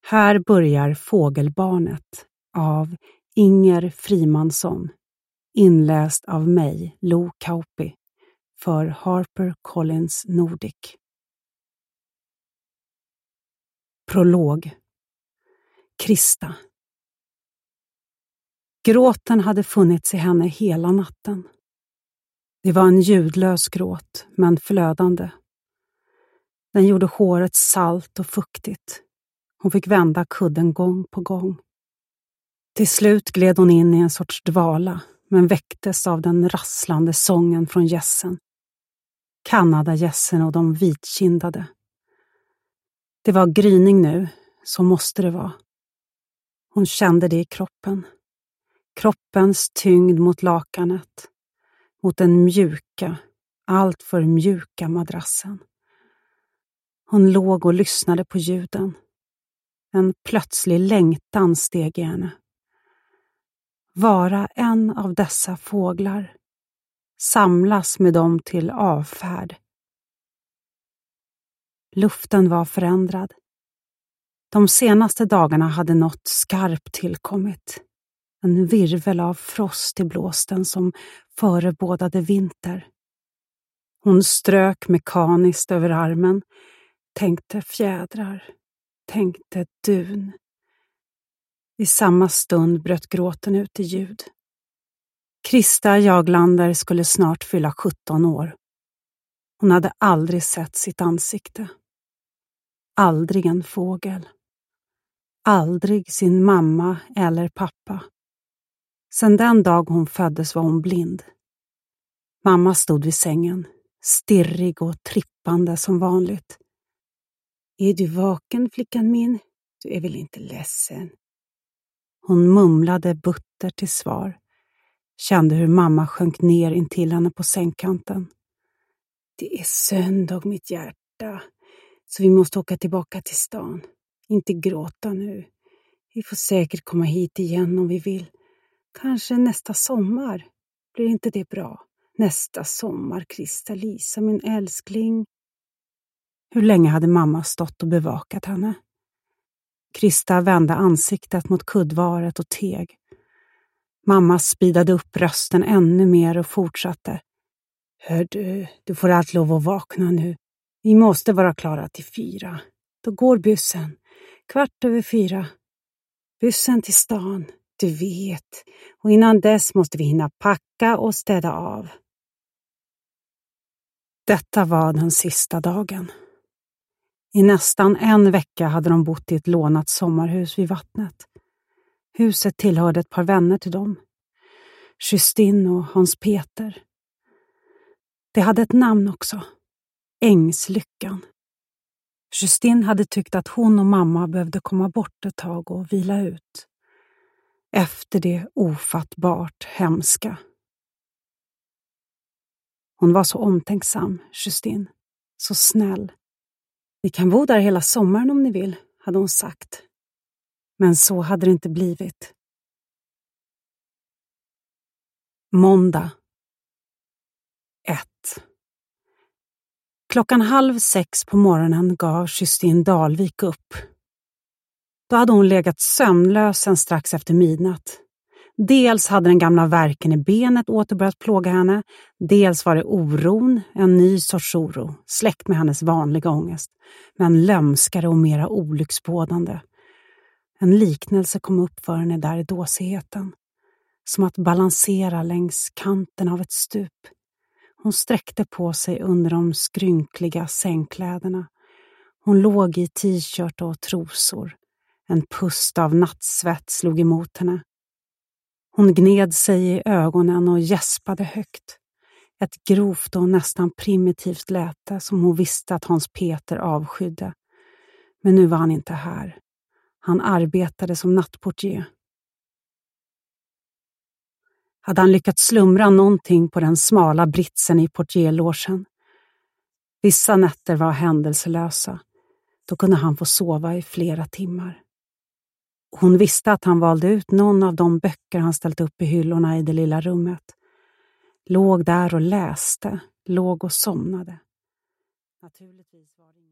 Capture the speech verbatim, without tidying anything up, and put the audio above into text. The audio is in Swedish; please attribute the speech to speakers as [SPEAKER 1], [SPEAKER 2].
[SPEAKER 1] Här börjar Fågelbarnet av Inger Frimansson, inläst av mig, Lo Kauppi, för HarperCollins Nordic. Prolog. Krista. Gråten hade funnits i henne hela natten. Det var en ljudlös gråt, men flödande. Den gjorde håret salt och fuktigt. Hon fick vända kudden gång på gång. Till slut gled hon in i en sorts dvala, men väcktes av den rasslande sången från gässen. Kanadagässen och de vitkindade. Det var gryning nu, så måste det vara. Hon kände det i kroppen. Kroppens tyngd mot lakanet. Mot den mjuka, allt för mjuka madrassen. Hon låg och lyssnade på ljuden. En plötslig längtan steg i henne. Vara en av dessa fåglar. Samlas med dem till avfärd. Luften var förändrad. De senaste dagarna hade något skarpt tillkommit. En virvel av frost i blåsten som förebådade vinter. Hon strök mekaniskt över armen. Tänkte fjädrar. Tänkte dun. I samma stund bröt gråten ut i ljud. Krista Jaglander skulle snart fylla sjutton år. Hon hade aldrig sett sitt ansikte. Aldrig en fågel. Aldrig sin mamma eller pappa. Sedan den dag hon föddes var hon blind. Mamma stod vid sängen, stirrig och trippande som vanligt. Är du vaken, flickan min? Du är väl inte ledsen? Hon mumlade butter till svar. Kände hur mamma sjönk ner intill henne på sängkanten. Det är söndag, mitt hjärta. Så vi måste åka tillbaka till stan. Inte gråta nu. Vi får säkert komma hit igen om vi vill. Kanske nästa sommar. Blir inte det bra? Nästa sommar, Krista Lisa, min älskling. Hur länge hade mamma stått och bevakat henne? Krista vände ansiktet mot kuddvaret och teg. Mamma spidade upp rösten ännu mer och fortsatte. Hör du, du får allt lov att vakna nu. Vi måste vara klara till fyra. Då går bussen. Kvart över fyra. Bussen till stan, du vet. Och innan dess måste vi hinna packa och städa av. Detta var den sista dagen. I nästan en vecka hade de bott i ett lånat sommarhus vid vattnet. Huset tillhörde ett par vänner till dem. Justin och Hans Peter. Det hade ett namn också. Ängslyckan. Justin hade tyckt att hon och mamma behövde komma bort ett tag och vila ut. Efter det ofattbart hemska. Hon var så omtänksam, Justin. Så snäll. Ni kan bo där hela sommaren om ni vill, hade hon sagt. Men så hade det inte blivit. Måndag. ett. Klockan halv sex på morgonen gav Justin Dalvik upp. Då hade hon legat sömnlös sen strax efter midnatt. Dels hade den gamla värken i benet åter börjat plåga henne. Dels var det oron, en ny sorts oro, släkt med hennes vanliga ångest. Men lömskare och mera olycksbådande. En liknelse kom upp för henne där i dåsigheten. Som att balansera längs kanten av ett stup. Hon sträckte på sig under de skrynkliga sängkläderna. Hon låg i t-shirt och trosor. En pust av nattsvett slog emot henne. Hon gned sig i ögonen och gäspade högt. Ett grovt och nästan primitivt läte som hon visste att Hans Peter avskydde. Men nu var han inte här. Han arbetade som nattportier. Hade han lyckats slumra någonting på den smala britsen i portierlåsen? Vissa nätter var händelselösa. Då kunde han få sova i flera timmar. Hon visste att han valde ut någon av de böcker han ställt upp i hyllorna i det lilla rummet. Låg där och läste, låg och somnade. Naturligtvis var det